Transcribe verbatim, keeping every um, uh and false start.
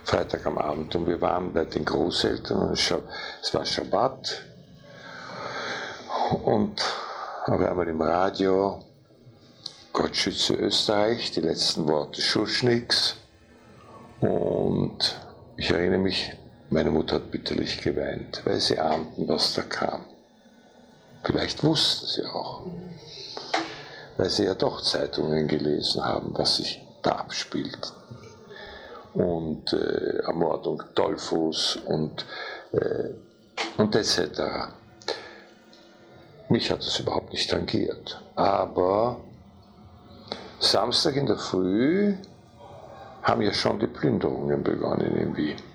Freitag am Abend, und wir waren bei den Großeltern, und es war Schabbat, und auf einmal im Radio, Gott schütze Österreich, die letzten Worte Schuschnigs, und ich erinnere mich, meine Mutter hat bitterlich geweint, weil sie ahnten, was da kam. Vielleicht wussten sie auch, weil sie ja doch Zeitungen gelesen haben, was sich da abspielt. Und äh, Ermordung Dollfuß und, äh, und et cetera. Mich hat das überhaupt nicht tangiert. Aber Samstag in der Früh haben ja schon die Plünderungen begonnen in Wien.